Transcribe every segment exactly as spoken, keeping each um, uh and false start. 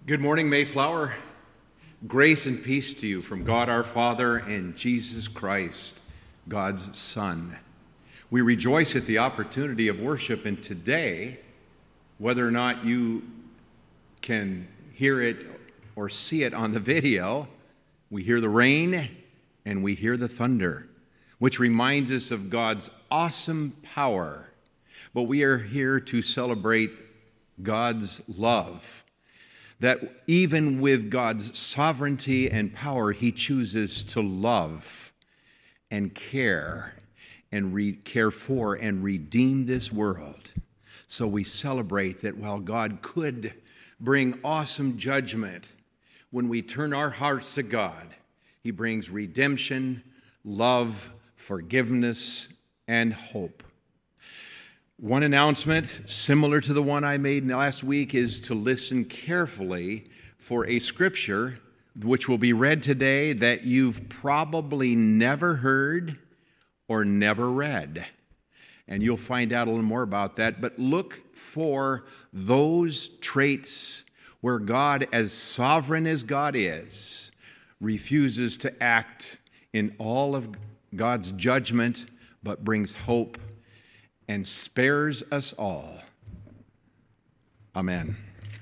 Good morning, Mayflower. Grace and peace to you from God our Father and Jesus Christ, God's Son. We rejoice at the opportunity of worship, and today, whether or not you can hear it or see it on the video, we hear the rain and we hear the thunder, which reminds us of God's awesome power. But we are here to celebrate God's love. That even with God's sovereignty and power, He chooses to love and care and re- care for and redeem this world. So we celebrate that while God could bring awesome judgment, when we turn our hearts to God, He brings redemption, love, forgiveness, and hope. One announcement, similar to the one I made last week, is to listen carefully for a scripture which will be read today that you've probably never heard or never read. And you'll find out a little more about that. But look for those traits where God, as sovereign as God is, refuses to act in all of God's judgment, but brings hope and spares us all. Amen.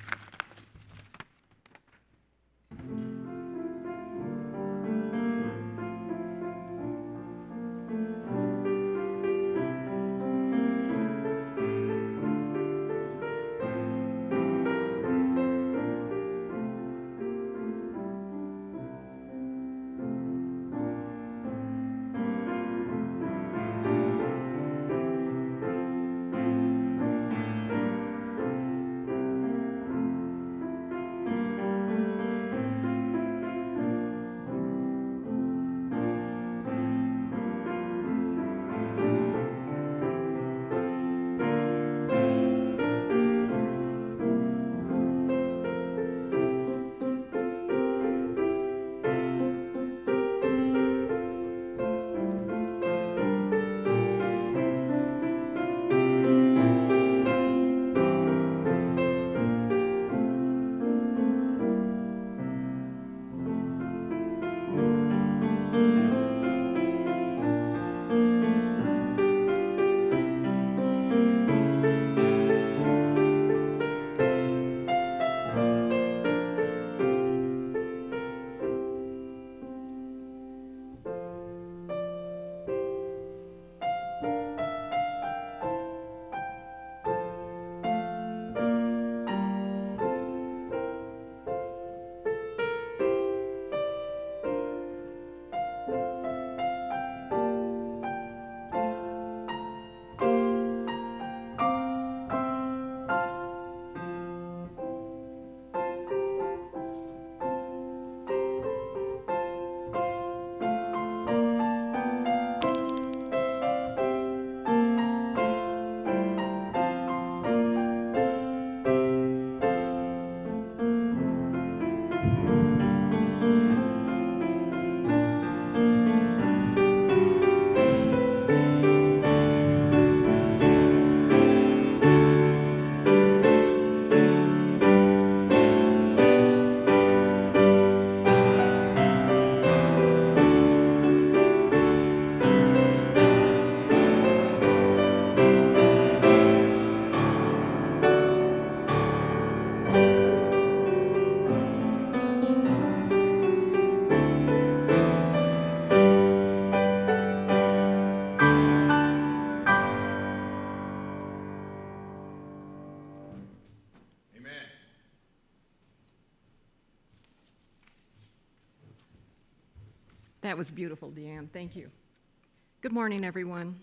That was beautiful, Deanne. Thank you. Good morning, everyone.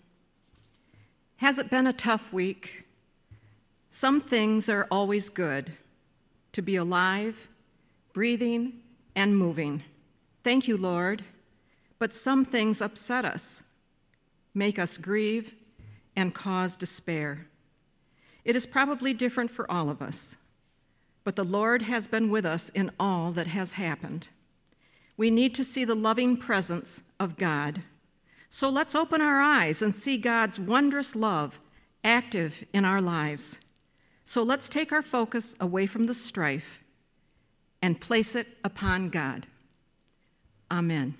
Has it been a tough week? Some things are always good. To be alive, breathing, and moving. Thank you, Lord. But some things upset us, make us grieve, and cause despair. It is probably different for all of us, but the Lord has been with us in all that has happened. We need to see the loving presence of God. So let's open our eyes and see God's wondrous love active in our lives. So let's take our focus away from the strife and place it upon God. Amen.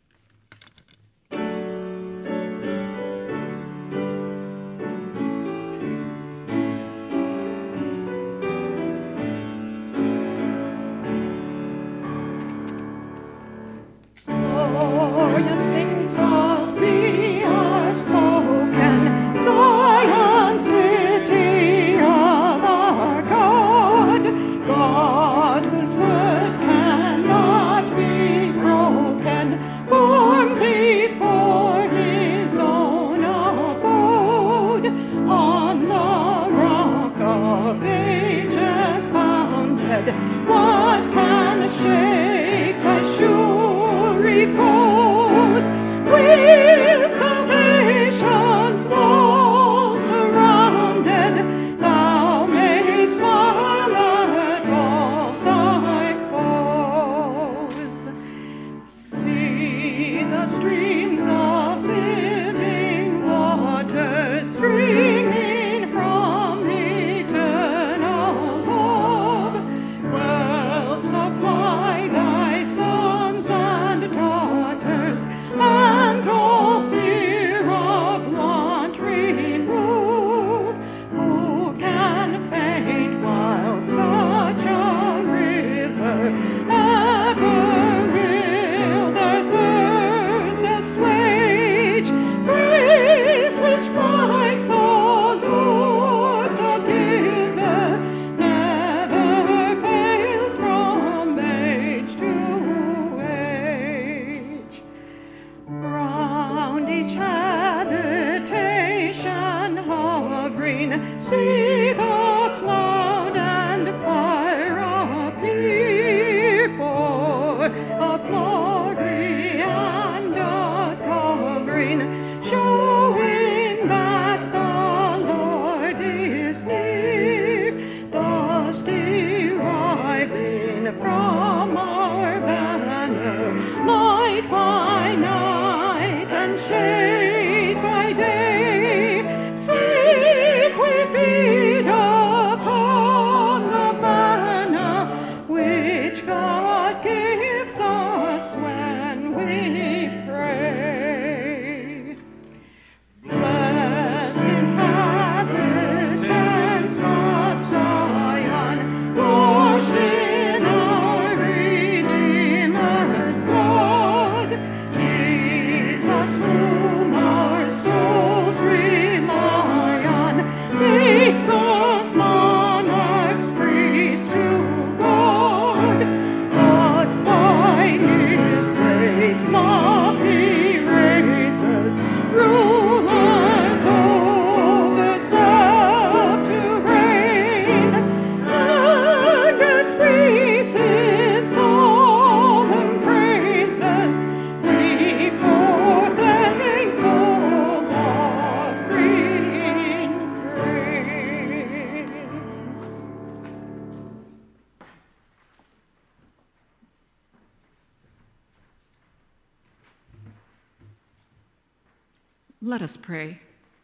Let us pray.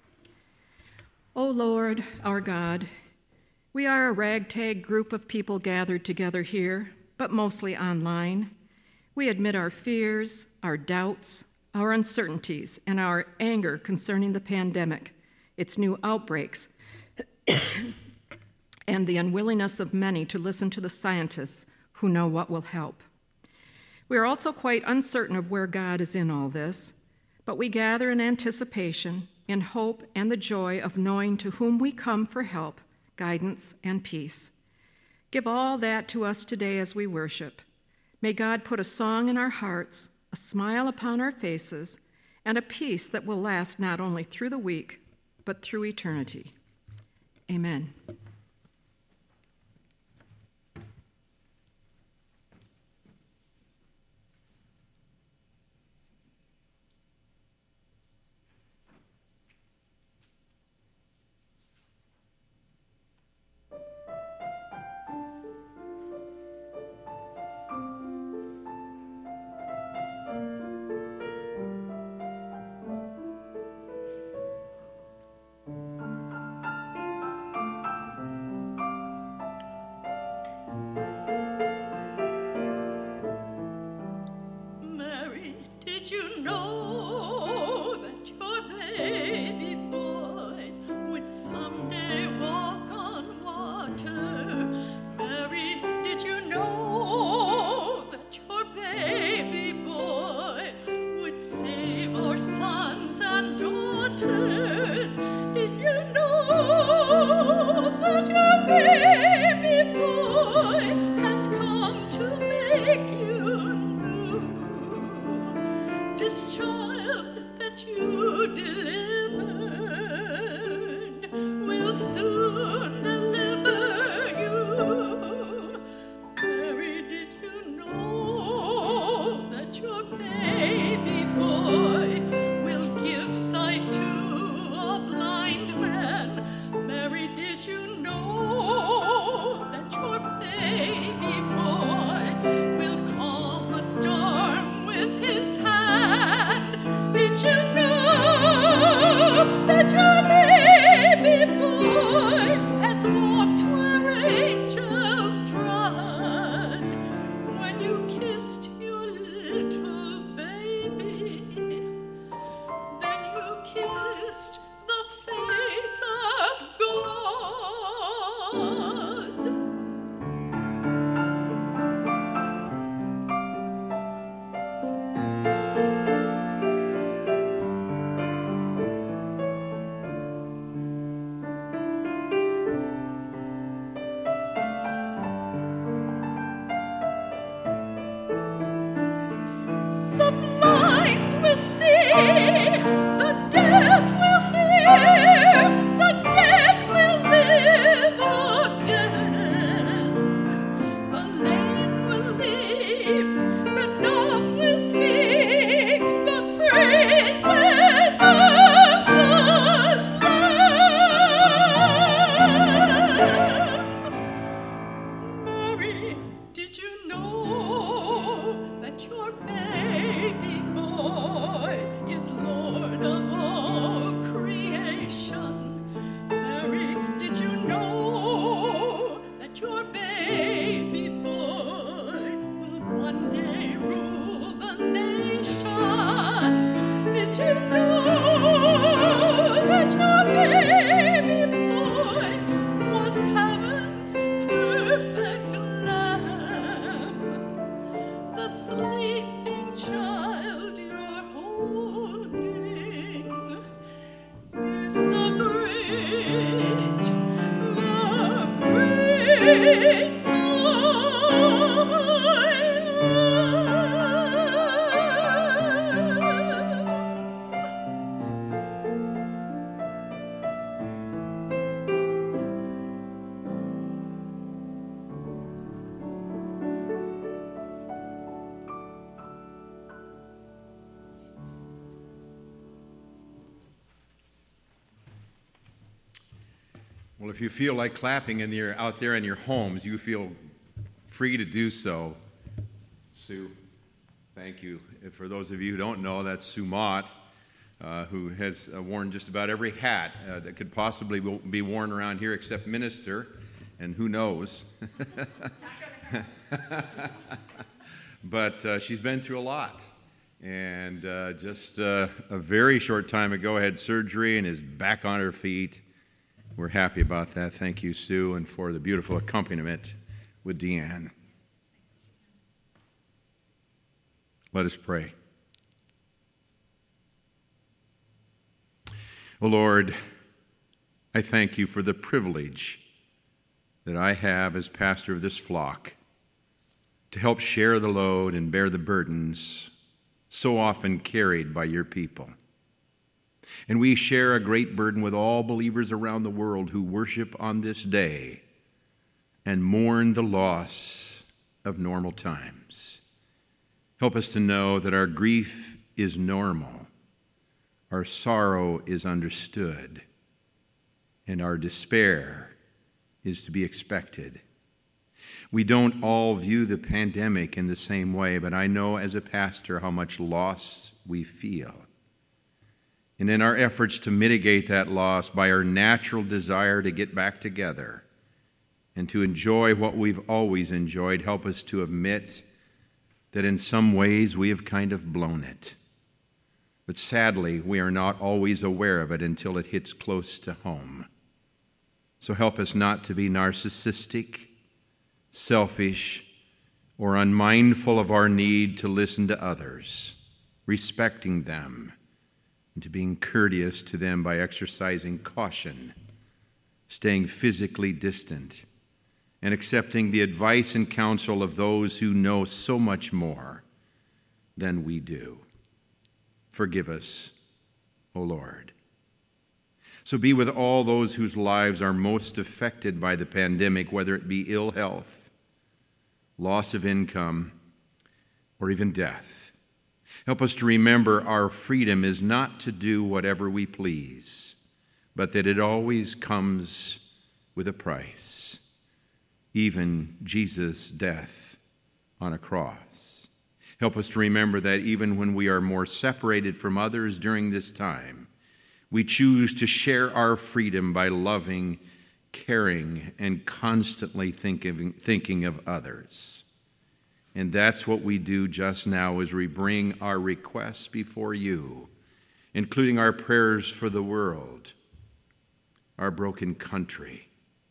O Lord, our God, we are a ragtag group of people gathered together here, but mostly online. We admit our fears, our doubts, our uncertainties, and our anger concerning the pandemic, its new outbreaks, and the unwillingness of many to listen to the scientists who know what will help. We are also quite uncertain of where God is in all this, but we gather in anticipation, in hope, and the joy of knowing to whom we come for help, guidance, and peace. Give all that to us today as we worship. May God put a song in our hearts, a smile upon our faces, and a peace that will last not only through the week, but through eternity. Amen. Well, if you feel like clapping and you're out there in your homes, you feel free to do so. Sue, thank you. And for those of you who don't know, that's Sue Mott, uh, who has uh, worn just about every hat uh, that could possibly be worn around here except minister, and who knows. But uh, she's been through a lot. And uh, just uh, a very short time ago had surgery and is back on her feet. We're happy about that. Thank you, Sue, and for the beautiful accompaniment with Deanne. Let us pray. Oh Lord, I thank you for the privilege that I have as pastor of this flock to help share the load and bear the burdens so often carried by your people. And we share a great burden with all believers around the world who worship on this day and mourn the loss of normal times. Help us to know that our grief is normal, our sorrow is understood, and our despair is to be expected. We don't all view the pandemic in the same way, but I know as a pastor how much loss we feel. And in our efforts to mitigate that loss by our natural desire to get back together and to enjoy what we've always enjoyed, help us to admit that in some ways we have kind of blown it. But sadly, we are not always aware of it until it hits close to home. So help us not to be narcissistic, selfish, or unmindful of our need to listen to others, respecting them, and to being courteous to them by exercising caution, staying physically distant, and accepting the advice and counsel of those who know so much more than we do. Forgive us, O Lord. So be with all those whose lives are most affected by the pandemic, whether it be ill health, loss of income, or even death. Help us to remember our freedom is not to do whatever we please, but that it always comes with a price, even Jesus' death on a cross. Help us to remember that even when we are more separated from others during this time, we choose to share our freedom by loving, caring, and constantly thinking, thinking of others. And that's what we do just now as we bring our requests before you, including our prayers for the world, our broken country,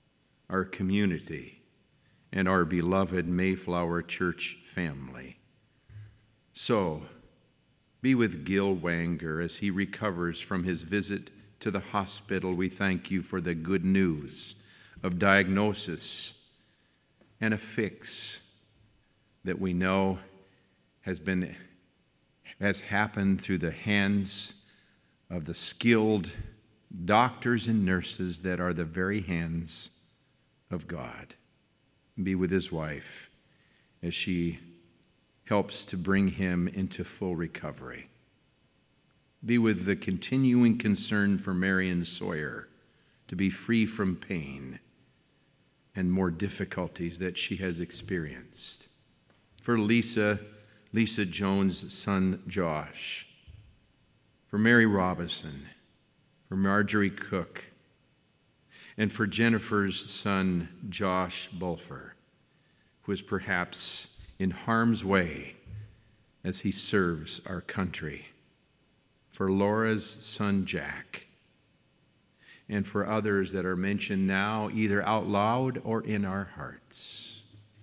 our community, and our beloved Mayflower Church family. So, be with Gil Wanger as he recovers from his visit to the hospital. We thank you for the good news of diagnosis and a fix that we know has been has happened through the hands of the skilled doctors and nurses that are the very hands of God. Be with his wife as she helps to bring him into full recovery. Be with the continuing concern for Marion Sawyer to be free from pain and more difficulties that she has experienced. For Lisa, Lisa Jones' son Josh. For Mary Robinson. For Marjorie Cook. And for Jennifer's son Josh Bulfer, who is perhaps in harm's way as he serves our country. For Laura's son Jack. And for others that are mentioned now, either out loud or in our hearts.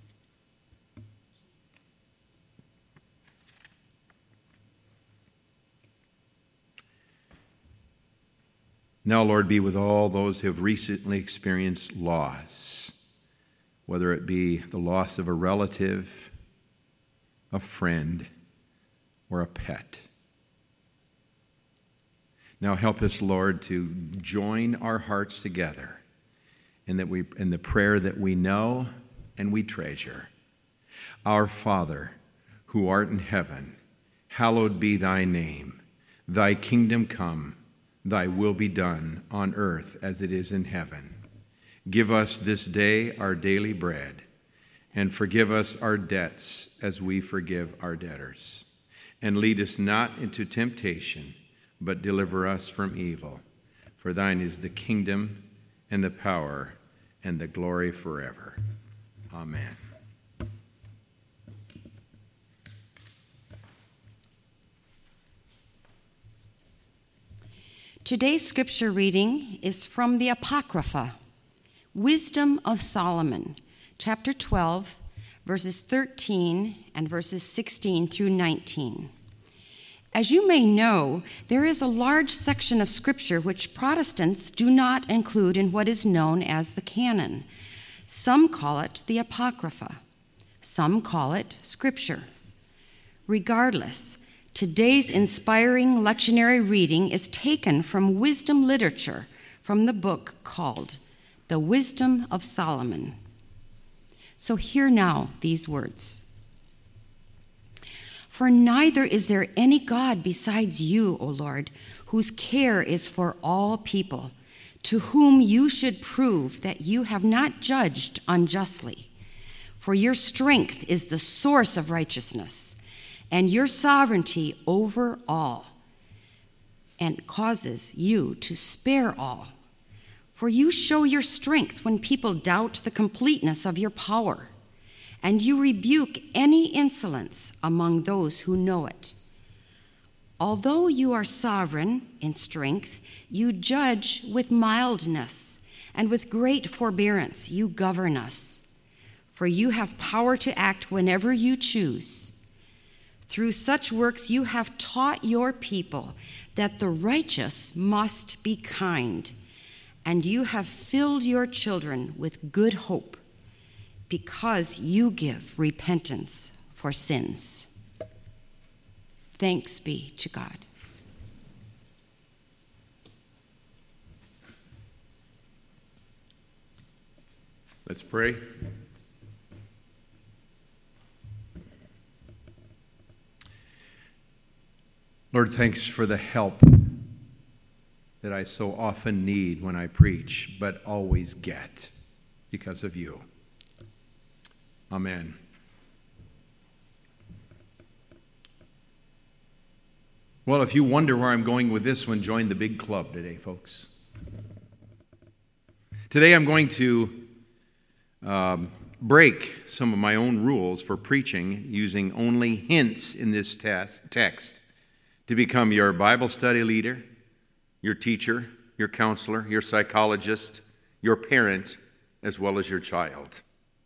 Now, Lord, be with all those who have recently experienced loss, whether it be the loss of a relative, a friend, or a pet. Now help us, Lord, to join our hearts together in that we in the prayer that we know and we treasure. Our Father, who art in heaven, hallowed be thy name. Thy kingdom come, thy will be done on earth as it is in heaven. Give us this day our daily bread, and forgive us our debts as we forgive our debtors. And lead us not into temptation, but deliver us from evil. For thine is the kingdom and the power and the glory forever. Amen. Today's scripture reading is from the Apocrypha, Wisdom of Solomon, chapter twelve, verses thirteen and verses sixteen through nineteen. As you may know, there is a large section of Scripture which Protestants do not include in what is known as the canon. Some call it the Apocrypha. Some call it Scripture. Regardless, today's inspiring lectionary reading is taken from wisdom literature from the book called The Wisdom of Solomon. So hear now these words. For neither is there any God besides you, O Lord, whose care is for all people, to whom you should prove that you have not judged unjustly. For your strength is the source of righteousness, and your sovereignty over all, and causes you to spare all. For you show your strength when people doubt the completeness of your power, and you rebuke any insolence among those who know it. Although you are sovereign in strength, you judge with mildness, and with great forbearance you govern us. For you have power to act whenever you choose. Through such works you have taught your people that the righteous must be kind, and you have filled your children with good hope, because you give repentance for sins. Thanks be to God. Let's pray. Lord, thanks for the help that I so often need when I preach, but always get because of you. Amen. Well, if you wonder where I'm going with this one, join the big club today, folks. Today I'm going to um, break some of my own rules for preaching using only hints in this test, text to become your Bible study leader, your teacher, your counselor, your psychologist, your parent, as well as your child.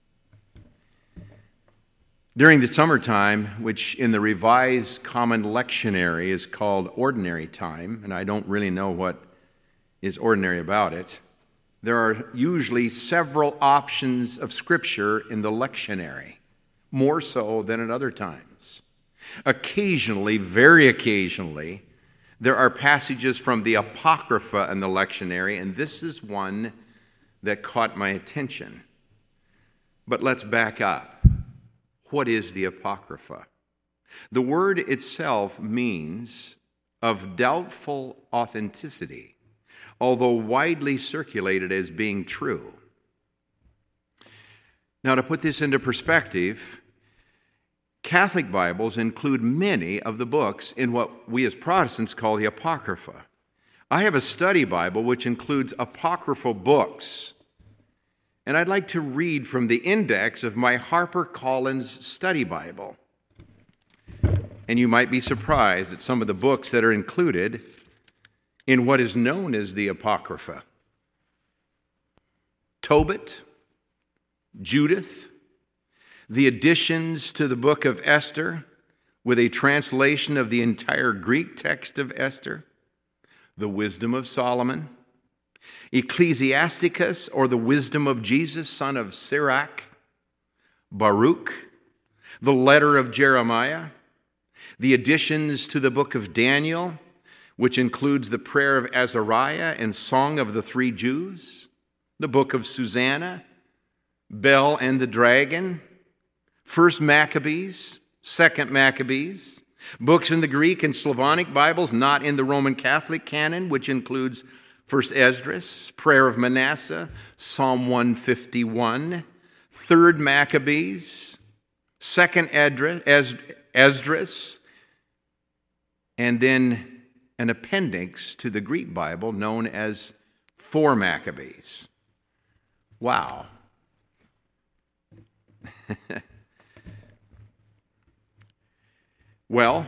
During the summertime, which in the Revised Common Lectionary is called ordinary time, and I don't really know what is ordinary about it, there are usually several options of Scripture in the lectionary, more so than at other times. Occasionally, very occasionally, there are passages from the Apocrypha in the lectionary, and this is one that caught my attention. But let's back up. What is the Apocrypha? The word itself means of doubtful authenticity, although widely circulated as being true. Now, to put this into perspective, Catholic Bibles include many of the books in what we as Protestants call the Apocrypha. I have a study Bible which includes apocryphal books. And I'd like to read from the index of my HarperCollins Study Bible. And you might be surprised at some of the books that are included in what is known as the Apocrypha. Tobit, Judith, the additions to the book of Esther with a translation of the entire Greek text of Esther, the Wisdom of Solomon, Ecclesiasticus, or the Wisdom of Jesus, son of Sirach, Baruch, the letter of Jeremiah, the additions to the book of Daniel, which includes the prayer of Azariah and Song of the Three Jews, the book of Susanna, Bel and the Dragon, First Maccabees, Second Maccabees, books in the Greek and Slavonic Bibles, not in the Roman Catholic canon, which includes First Esdras, Prayer of Manasseh, Psalm one fifty-one, Third Maccabees, Second Esdras, and then an appendix to the Greek Bible known as Four Maccabees. Wow. Well,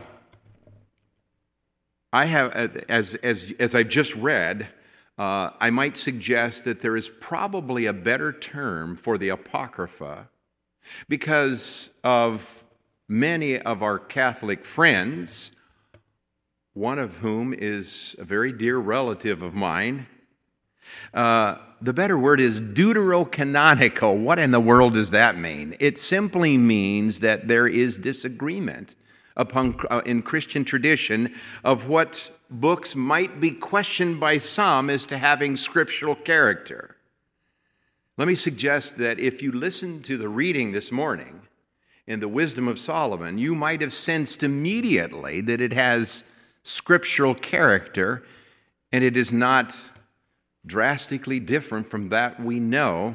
I have, as, as, as I've just read, uh, I might suggest that there is probably a better term for the Apocrypha because of many of our Catholic friends, one of whom is a very dear relative of mine. Uh, the better word is deuterocanonical. What in the world does that mean? It simply means that there is disagreement upon, uh, in Christian tradition of what books might be questioned by some as to having scriptural character. Let me suggest that if you listen to the reading this morning in the Wisdom of Solomon, you might have sensed immediately that it has scriptural character, and it is not drastically different from that we know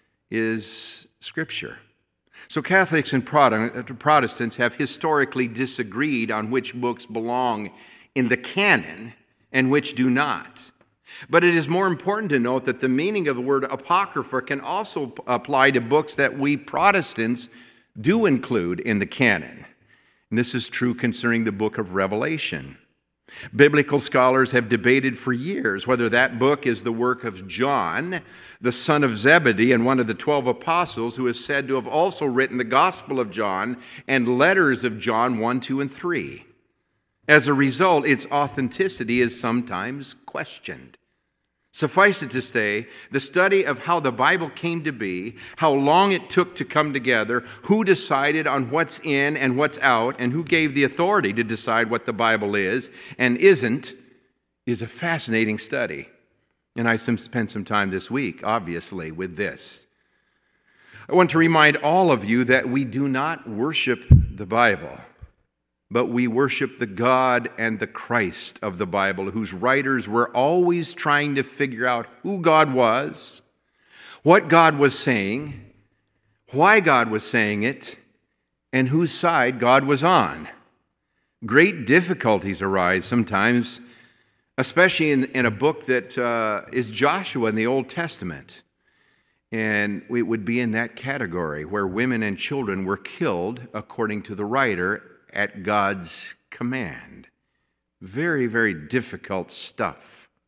is Scripture. So Catholics and Protestants have historically disagreed on which books belong in the canon and which do not. But it is more important to note that the meaning of the word apocrypha can also apply to books that we Protestants do include in the canon. And this is true concerning the book of Revelation. Biblical scholars have debated for years whether that book is the work of John, the son of Zebedee, and one of the twelve apostles, who is said to have also written the Gospel of John and letters of John one, two, and three. As a result, its authenticity is sometimes questioned. Suffice it to say, the study of how the Bible came to be, how long it took to come together, who decided on what's in and what's out, and who gave the authority to decide what the Bible is and isn't, is a fascinating study. And I spent some time this week, obviously, with this. I want to remind all of you that we do not worship the Bible, but we worship the God and the Christ of the Bible, whose writers were always trying to figure out who God was, what God was saying, why God was saying it, and whose side God was on. Great difficulties arise sometimes, especially in, in a book that uh, is Joshua in the Old Testament. And it would be in that category where women and children were killed, according to the writer, at God's command. Very, very difficult stuff.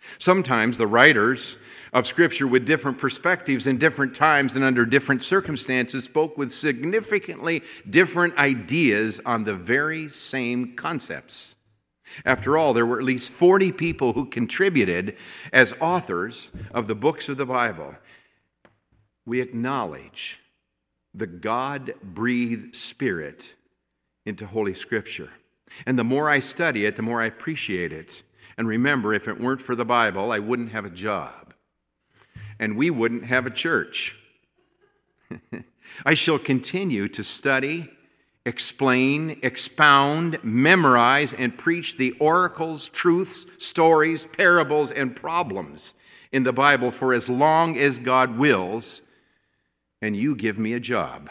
Sometimes the writers of Scripture with different perspectives in different times and under different circumstances spoke with significantly different ideas on the very same concepts. After all, there were at least forty people who contributed as authors of the books of the Bible. We acknowledge the God-breathed Spirit into Holy Scripture. And the more I study it, the more I appreciate it. And remember, if it weren't for the Bible, I wouldn't have a job. And we wouldn't have a church. I shall continue to study, explain, expound, memorize, and preach the oracles, truths, stories, parables, and problems in the Bible for as long as God wills, and you give me a job.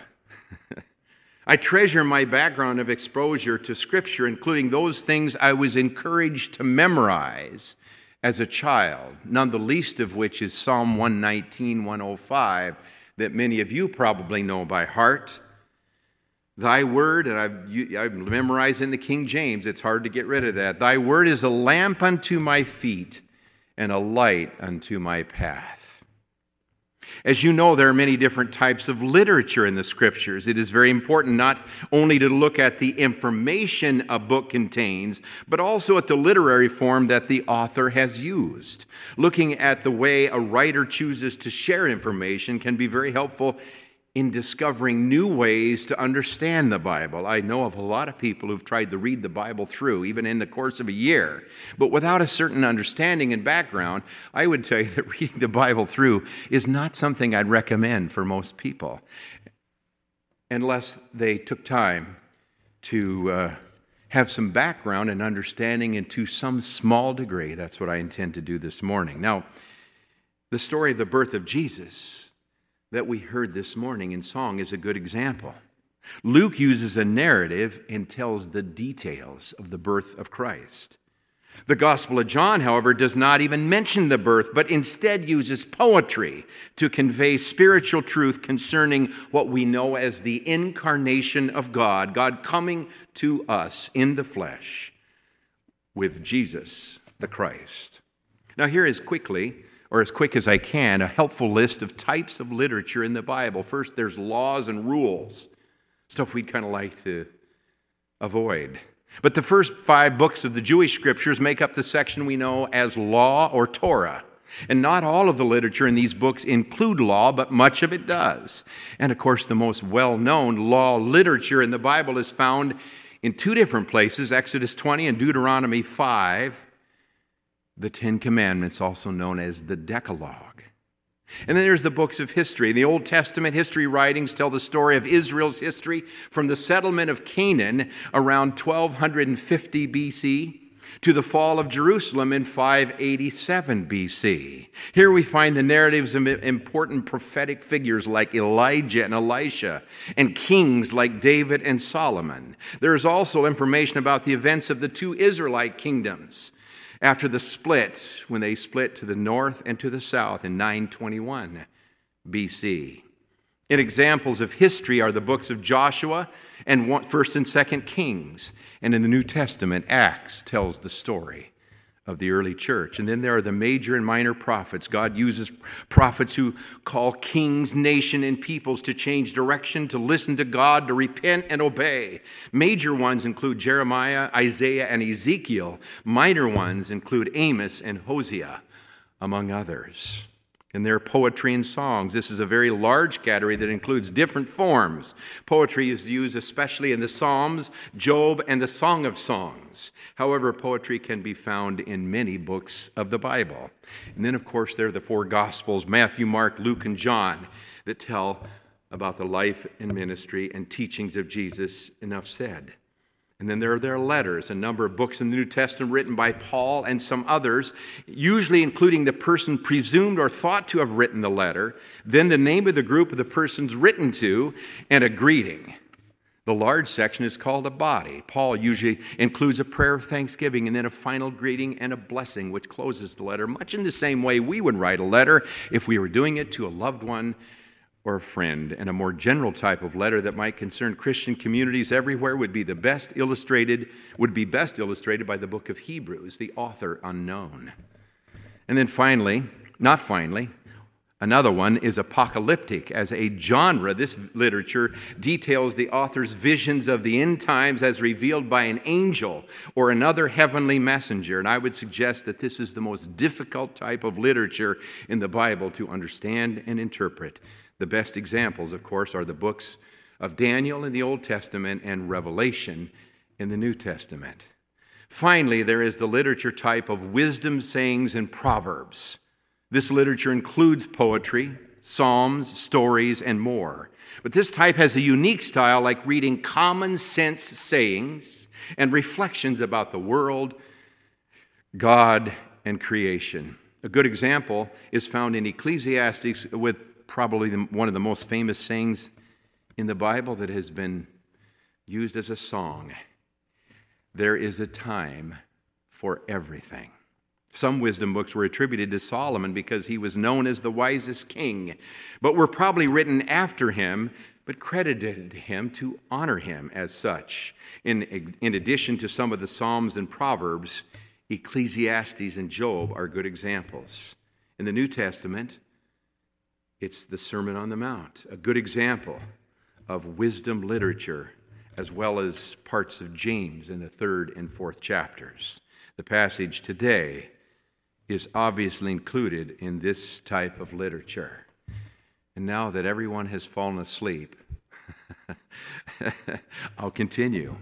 I treasure my background of exposure to Scripture, including those things I was encouraged to memorize as a child, none the least of which is Psalm one nineteen, one oh five, that many of you probably know by heart. Thy word, and I've, I've memorized in the King James, it's hard to get rid of that. Thy word is a lamp unto my feet and a light unto my path. As you know, there are many different types of literature in the Scriptures. It is very important not only to look at the information a book contains, but also at the literary form that the author has used. Looking at the way a writer chooses to share information can be very helpful in discovering new ways to understand the Bible. I know of a lot of people who've tried to read the Bible through, even in the course of a year. But without a certain understanding and background, I would tell you that reading the Bible through is not something I'd recommend for most people, unless they took time to uh, have some background and understanding, and to some small degree. That's what I intend to do this morning. Now, the story of the birth of Jesus that we heard this morning in song is a good example. Luke uses a narrative and tells the details of the birth of Christ. The Gospel of John, however, does not even mention the birth, but instead uses poetry to convey spiritual truth concerning what we know as the incarnation of God, God coming to us in the flesh with Jesus the Christ. Now here is quickly, or as quick as I can, a helpful list of types of literature in the Bible. First, there's laws and rules, stuff we'd kind of like to avoid. But the first five books of the Jewish Scriptures make up the section we know as law or Torah. And not all of the literature in these books include law, but much of it does. And of course, the most well-known law literature in the Bible is found in two different places, Exodus twenty and Deuteronomy five. The Ten Commandments, also known as the Decalogue. And then there's the books of history. The Old Testament history writings tell the story of Israel's history from the settlement of Canaan around twelve fifty B C to the fall of Jerusalem in five eighty-seven B C. Here we find the narratives of important prophetic figures like Elijah and Elisha, and kings like David and Solomon. There is also information about the events of the two Israelite kingdoms after the split, when they split to the north and to the south in nine twenty-one B C. And examples of history are the books of Joshua and First and Second Kings. And in the New Testament, Acts tells the story of the early church. And then there are the major and minor prophets. God uses prophets who call kings, nation, and peoples to change direction, to listen to God, to repent and obey. Major ones include Jeremiah, Isaiah, and Ezekiel. Minor ones include Amos and Hosea, among others. And their poetry and songs. This is a very large category that includes different forms. Poetry is used especially in the Psalms, Job, and the Song of Songs. However, poetry can be found in many books of the Bible. And then, of course, there are the four Gospels, Matthew, Mark, Luke, and John, that tell about the life and ministry and teachings of Jesus. Enough said. And then there are their letters, a number of books in the New Testament written by Paul and some others, usually including the person presumed or thought to have written the letter, then the name of the group of the persons written to, and a greeting. The large section is called a body. Paul usually includes a prayer of thanksgiving and then a final greeting and a blessing, which closes the letter, much in the same way we would write a letter if we were doing it to a loved one or a friend. And a more general type of letter that might concern Christian communities everywhere would be the best illustrated, would be best illustrated by the book of Hebrews, the author unknown. And then finally, not finally, another one is apocalyptic. As a genre, this literature details the author's visions of the end times as revealed by an angel or another heavenly messenger. And I would suggest that this is the most difficult type of literature in the Bible to understand and interpret. The best examples, of course, are the books of Daniel in the Old Testament and Revelation in the New Testament. Finally, there is the literature type of wisdom sayings and proverbs. This literature includes poetry, psalms, stories, and more. But this type has a unique style, like reading common sense sayings and reflections about the world, God, and creation. A good example is found in Ecclesiastes, with probably the, one of the most famous sayings in the Bible that has been used as a song. There is a time for everything. Some wisdom books were attributed to Solomon because he was known as the wisest king, but were probably written after him, but credited him to honor him as such. In, in addition to some of the Psalms and Proverbs, Ecclesiastes and Job are good examples. In the New Testament, it's the Sermon on the Mount, a good example of wisdom literature, as well as parts of James in the third and fourth chapters. The passage today is obviously included in this type of literature. And now that everyone has fallen asleep, I'll continue.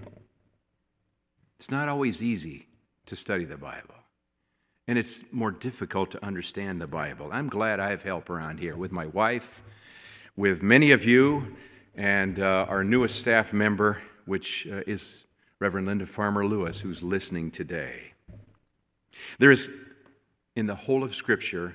It's not always easy to study the Bible, and it's more difficult to understand the Bible. I'm glad I have help around here with my wife, with many of you, and uh, our newest staff member, which uh, is Reverend Linda Farmer Lewis, who's listening today. There is, in the whole of Scripture,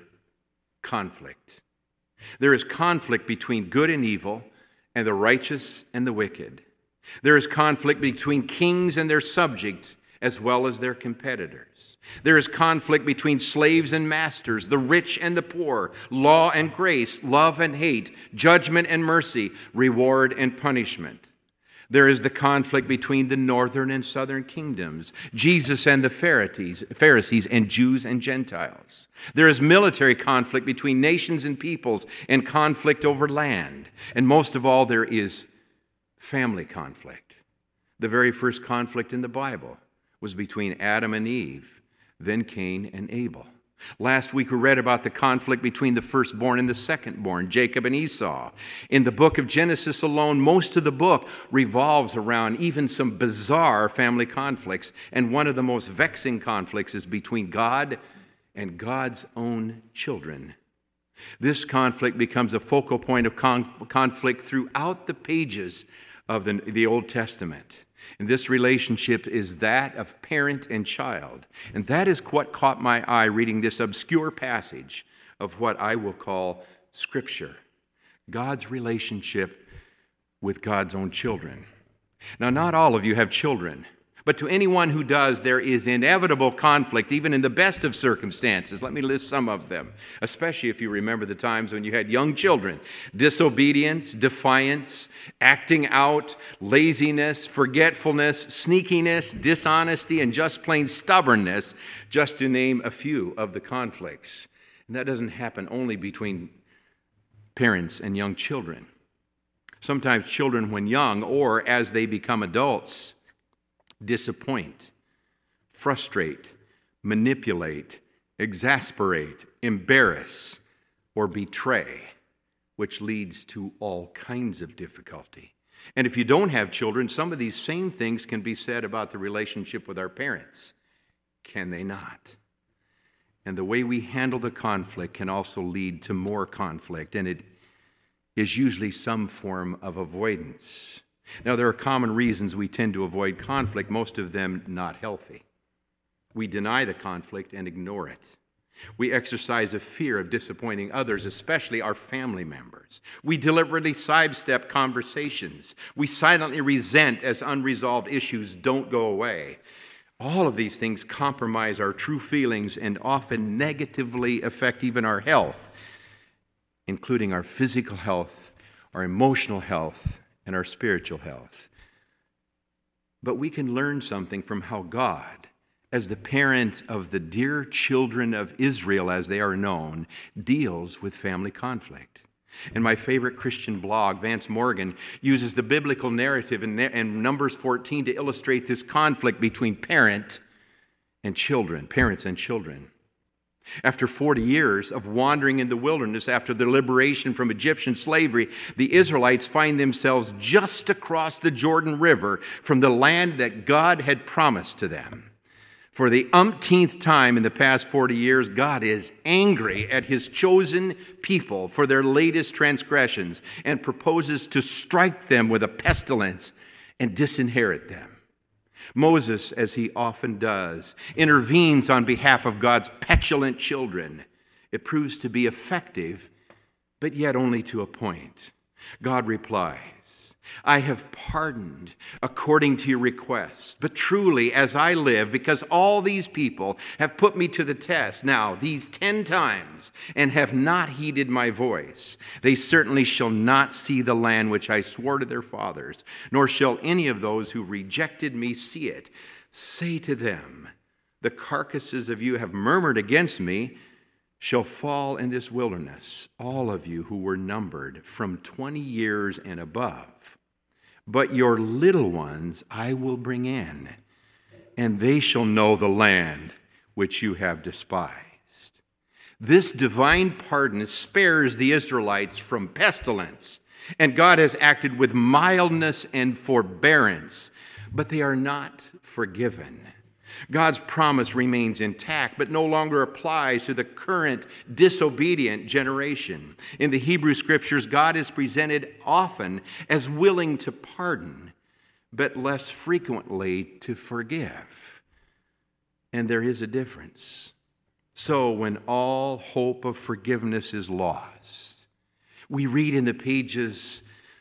conflict. There is conflict between good and evil, and the righteous and the wicked. There is conflict between kings and their subjects, as well as their competitors. There is conflict between slaves and masters, the rich and the poor, law and grace, love and hate, judgment and mercy, reward and punishment. There is the conflict between the northern and southern kingdoms, Jesus and the Pharisees, Pharisees and Jews and Gentiles. There is military conflict between nations and peoples and conflict over land. And most of all, there is family conflict. The very first conflict in the Bible was between Adam and Eve, then Cain and Abel. Last week we read about the conflict between the firstborn and the secondborn, Jacob and Esau. In the book of Genesis alone, most of the book revolves around even some bizarre family conflicts. And one of the most vexing conflicts is between God and God's own children. This conflict becomes a focal point of con- conflict throughout the pages of the, the Old Testament. And this relationship is that of parent and child. And that is what caught my eye reading this obscure passage of what I will call Scripture. God's relationship with God's own children. Now, not all of you have children, but to anyone who does, there is inevitable conflict, even in the best of circumstances. Let me list some of them, especially if you remember the times when you had young children. Disobedience, defiance, acting out, laziness, forgetfulness, sneakiness, dishonesty, and just plain stubbornness, just to name a few of the conflicts. And that doesn't happen only between parents and young children. Sometimes children, when young or as they become adults, disappoint, frustrate, manipulate, exasperate, embarrass, or betray, which leads to all kinds of difficulty. And if you don't have children, some of these same things can be said about the relationship with our parents. Can they not? And the way we handle the conflict can also lead to more conflict, and it is usually some form of avoidance. Now, there are common reasons we tend to avoid conflict, most of them not healthy. We deny the conflict and ignore it. We exercise a fear of disappointing others, especially our family members. We deliberately sidestep conversations. We silently resent as unresolved issues don't go away. All of these things compromise our true feelings and often negatively affect even our health, including our physical health, our emotional health, and our spiritual health. But we can learn something from how God as the parent of the dear children of Israel, as they are known, deals with family conflict. And my favorite Christian blog, Vance Morgan, uses the biblical narrative in, in Numbers fourteen to illustrate this conflict between parent and children, parents and children. After forty years of wandering in the wilderness after their liberation from Egyptian slavery, the Israelites find themselves just across the Jordan River from the land that God had promised to them. For the umpteenth time in the past forty years, God is angry at his chosen people for their latest transgressions and proposes to strike them with a pestilence and disinherit them. Moses, as he often does, intervenes on behalf of God's petulant children. It proves to be effective, but yet only to a point. God replies, I have pardoned according to your request, but truly as I live, because all these people have put me to the test now these ten times and have not heeded my voice, they certainly shall not see the land which I swore to their fathers, nor shall any of those who rejected me see it. Say to them, the carcasses of you have murmured against me shall fall in this wilderness, all of you who were numbered from twenty years and above. But your little ones I will bring in, and they shall know the land which you have despised. This divine pardon spares the Israelites from pestilence, and God has acted with mildness and forbearance, but they are not forgiven. God's promise remains intact, but no longer applies to the current disobedient generation. In the Hebrew Scriptures, God is presented often as willing to pardon, but less frequently to forgive. And there is a difference. So when all hope of forgiveness is lost, we read in the pages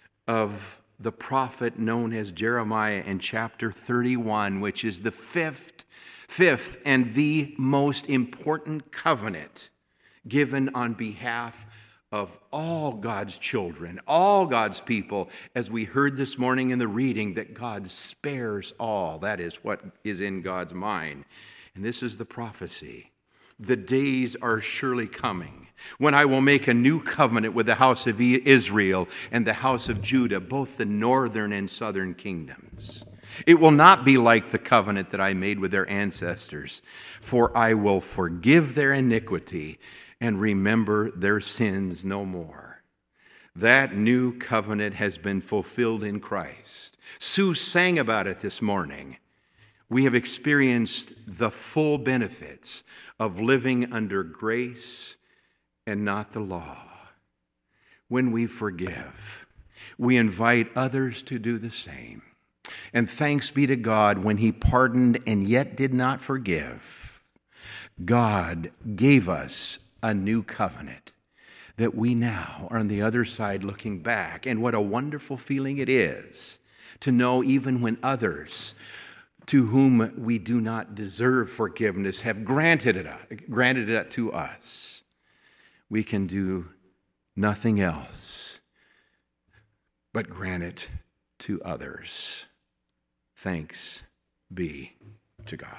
of the prophet known as Jeremiah in chapter thirty-one, which is the fifth, fifth and the most important covenant given on behalf of all God's children, all God's people, as we heard this morning in the reading, that God spares all. That is what is in God's mind. And this is the prophecy. The days are surely coming when I will make a new covenant with the house of Israel and the house of Judah, both the northern and southern kingdoms. It will not be like the covenant that I made with their ancestors, for I will forgive their iniquity and remember their sins no more. That new covenant has been fulfilled in Christ. Sue sang about it this morning. We have experienced the full benefits of living under grace and not the law. When we forgive, we invite others to do the same. And thanks be to God, when he pardoned and yet did not forgive, God gave us a new covenant that we now are on the other side looking back. And what a wonderful feeling it is to know, even when others to whom we do not deserve forgiveness have granted it, granted it to us, we can do nothing else but grant it to others. Thanks be to God.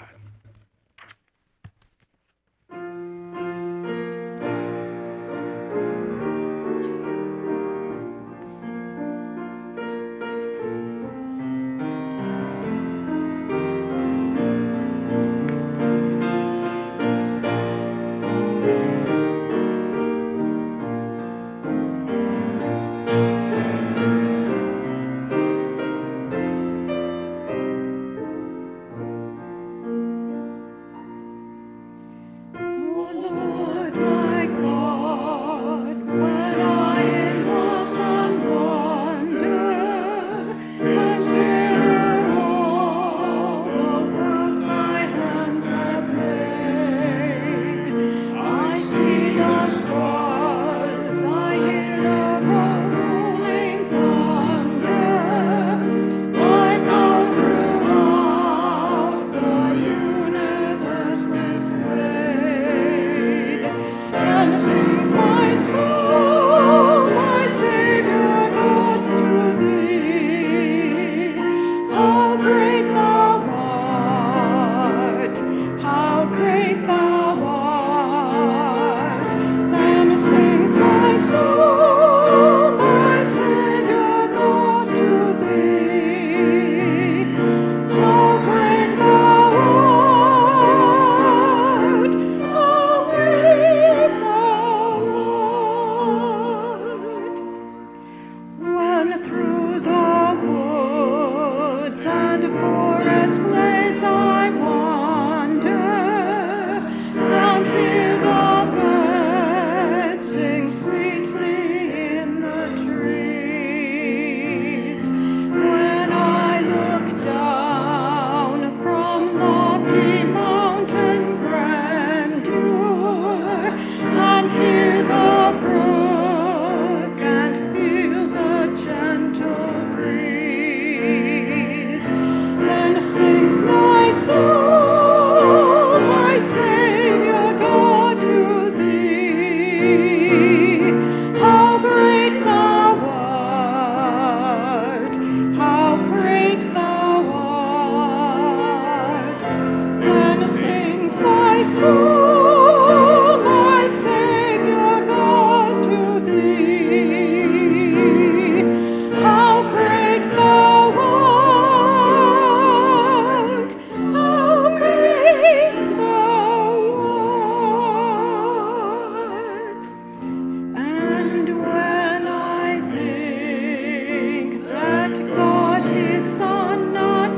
through the woods and forest glades I wander, and hear the birds sing sweetly in the trees. When I look down from lofty mountain grandeur and hear the brook and feel the gentle breeze, then sings my soul, my Savior God, to thee. How great thou art, how great thou art. Then sings my soul, my Savior God, to thee. How great thou art, how great thou art. And when I think that God his Son not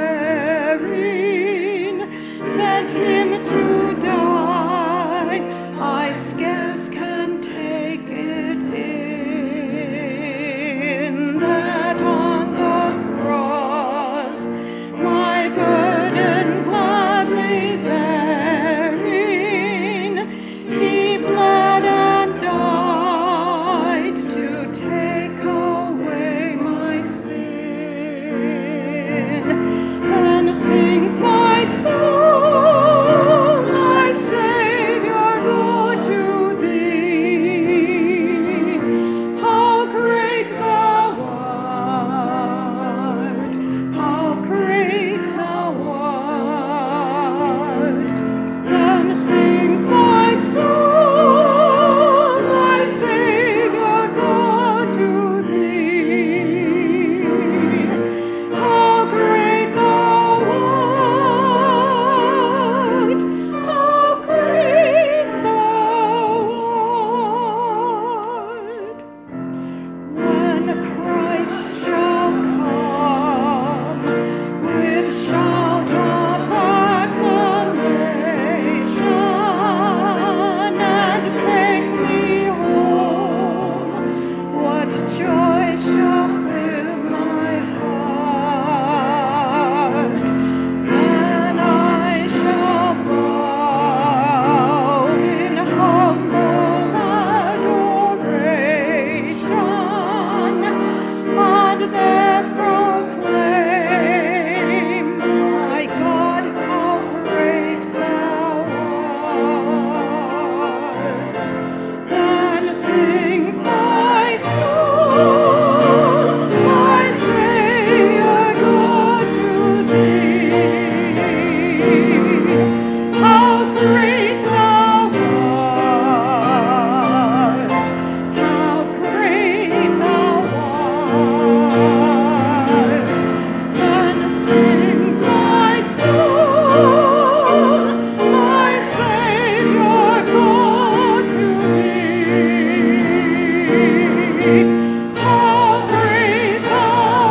sparing sent him to die, I scarce can take it in that on the cross my burden gladly bearing, he bled and died to take away my sin. Then sings my soul, my Savior God, to thee. How great thou art, how great thou art. Then sings my soul, my Savior God, to thee. How great thou art, how great thou art. When Christ shall come with shout of acclamation and take me home, what joy shall fill my heart. Then I shall bow in humble adoration and there proclaim, my God, how great thou art. Then sings my soul, my Savior God, to thee. How great thou art, how great thou art. Then sings my soul, my Savior God, to thee. How great thou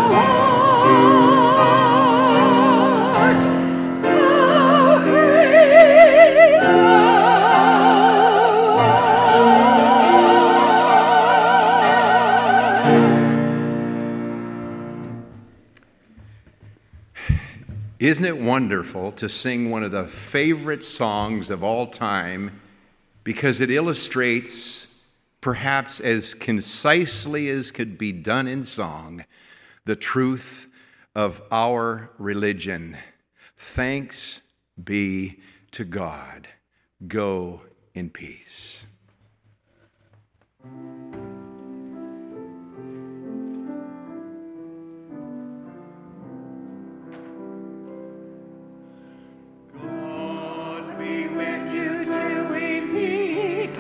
art, how great thou art. Isn't it wonderful to sing one of the favorite songs of all time, because it illustrates, perhaps as concisely as could be done in song, the truth of our religion. Thanks be to God. Go in peace. God be with you till we meet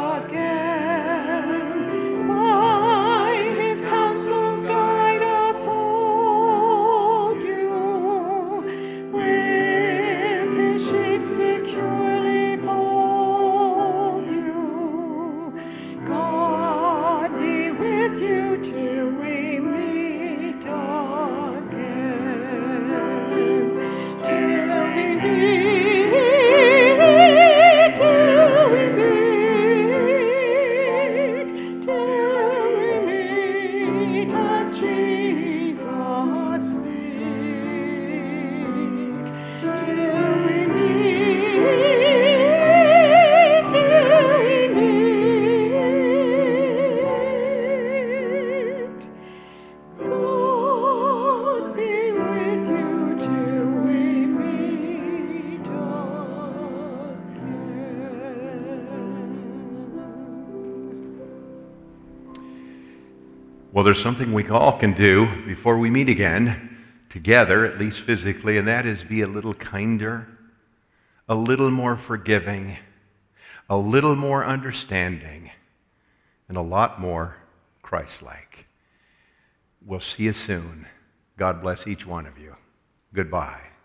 again. By his counsels guide uphold you. With his sheep securely fold you. God Well, there's something we all can do before we meet again together, at least physically, and that is be a little kinder, a little more forgiving, a little more understanding, and a lot more Christ-like. We'll see you soon. God bless each one of you. Goodbye.